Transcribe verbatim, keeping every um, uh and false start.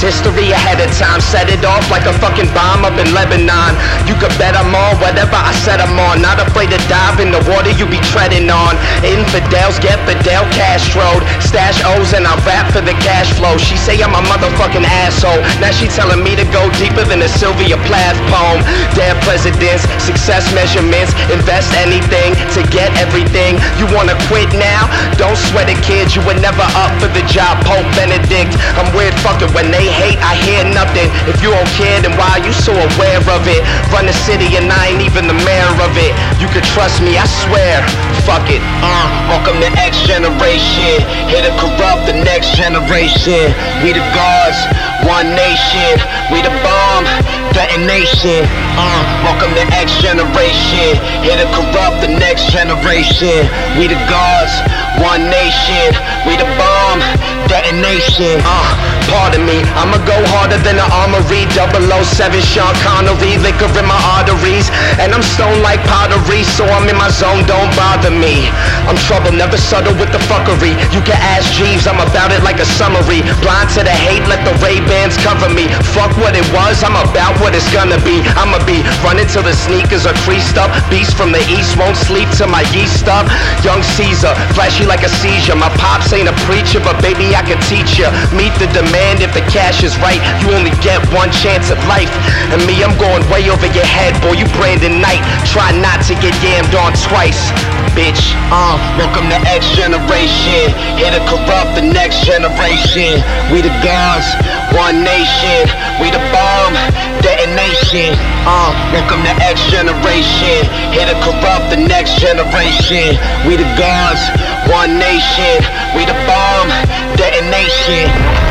history ahead of time. Set it off like a fucking bomb up in Lebanon. You could bet I'm on whatever I said I'm on. Not afraid to dive in the water you be treading on. Infidels get Fidel Castro'd. Stash O's and I rap for the cash flow. She say I'm a motherfucking asshole. Now she telling me to go deeper than a Sylvia Plath poem. Dead presidents, success measurements. Invest anything to get everything. You wanna quit now? Don't sweat it, kid. You were never up for the job, Pope Benedict. I'm weird fucking when they hate, I hear nothing. If you don't care, then why are you so aware of it? Run the city and I ain't even the mayor of it. You can trust me, I swear. Fuck it. Uh, welcome to X generation. Here to corrupt the next generation. We the gods, one nation. We the bomb, detonation. Uh, welcome to X generation. Here to corrupt the next generation. We the gods, one nation. We the bomb, detonation. Uh, pardon me, I'ma go harder than an armory. double oh seven Sean Connery, liquor in my arteries. And I'm stoned like pottery, so I'm in my zone, don't bother me. I'm trouble, never subtle with the fuckery. You can ask Jeeves, I'm about it like a summary. Blind to the hate, let the Ray-Bans cover me. Fuck what it was, I'm about what it's gonna be. I'ma be running till the sneakers are creased up. Beast from the east won't sleep till my yeast up. Young Caesar, flashy like a seizure. My pops ain't a preacher, but baby I can teach ya. Meet the demand if the cash is right. You only get one chance at life. And me, I'm going way over your head, boy, you Brandon Knight. Try not to get yammed on twice, bitch. Uh, welcome to X generation. Here to corrupt the next generation. We the gods, one nation. We the bomb, detonation. Uh, welcome to X generation. Here to corrupt the next generation. We the gods, one nation. We the bomb, detonation.